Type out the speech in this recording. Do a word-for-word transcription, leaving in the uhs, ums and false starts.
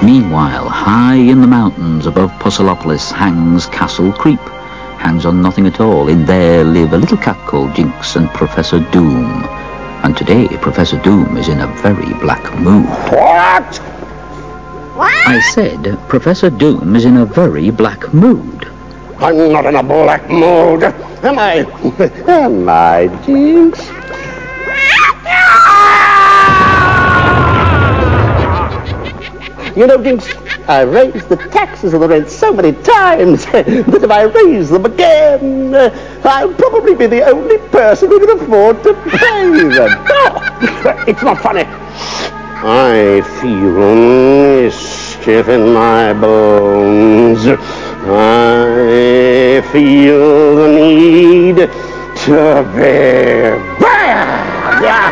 Meanwhile, high in the mountains above Pusselopolis hangs Castle Creep. Hangs on nothing at all. In there live a little cat called Jinx and Professor Doom. And today, Professor Doom is in a very black mood. What? What? I said, Professor Doom is in a very black mood. I'm not in a black mood. Am I? Am I, Jinx? You know, Jinx, I raised the taxes on the rent so many times that if I raise them again, I'll probably be the only person who can afford to pay them. Oh, it's not funny. I feel stiff in my bones. I feel the need to be bad.